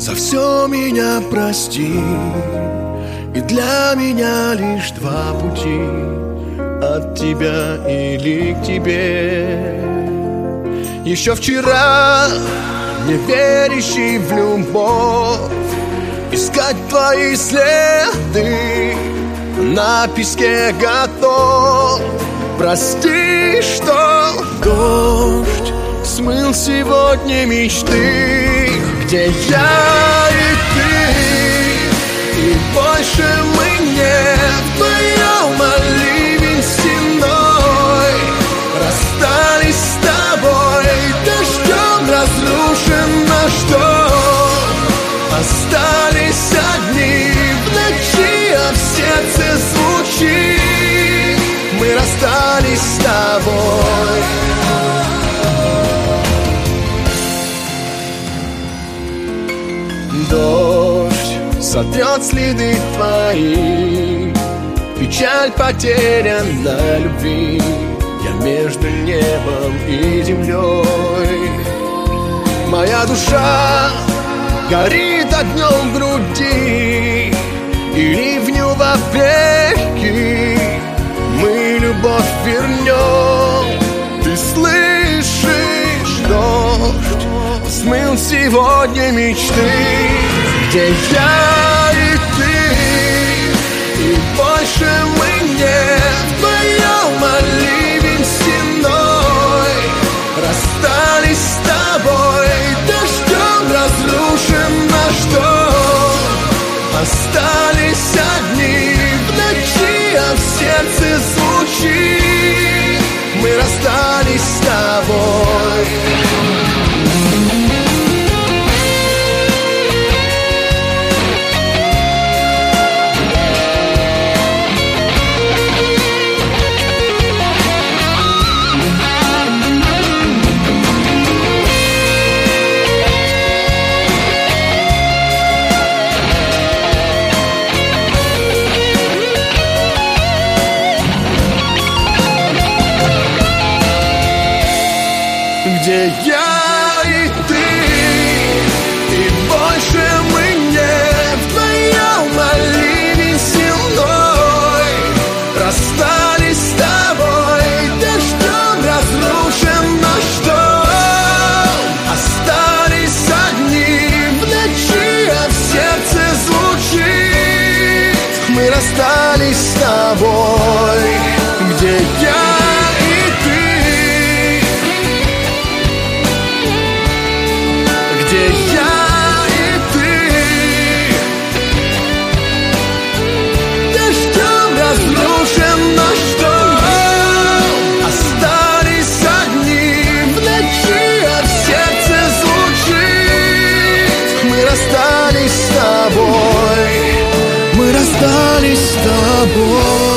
За все меня прости. И для меня лишь два пути: от тебя или к тебе. Еще вчера, не верящий в любовь, искать твои следы на песке готов. Прости, что дождь смыл сегодня мечты, где я и ты, и больше мы не вдвоем, а ливень стеной. Расстались с тобой, дождем разрушен наш дом. Остались одни в ночи, а в сердце звучит: мы расстались с тобой. Дождь сотрет следы твои, печаль потерянной любви. Я между небом и землей. Моя душа горит огнем в груди, и ливню во веки мы любовь вернем. Ты слышишь, дождь смыл сегодня мечты, где я и ты, и больше мы не вдвоем, а ливень стеной. Расстались с тобой, дождем разрушен наш дом. Остались одни в ночи, а в сердце звучит: мы расстались с тобой. Где я и ты, и больше мы не вдвоем, а ливень стеной. Расстались с тобой, дождем разрушен наш дом. Остались одни в ночи, а в сердце звучит: мы расстались с тобой. Где я и ты, где я и ты, дождем разрушен наш дом. Остались одни в ночи, а в сердце звучит: мы расстались с тобой. Мы расстались с тобой.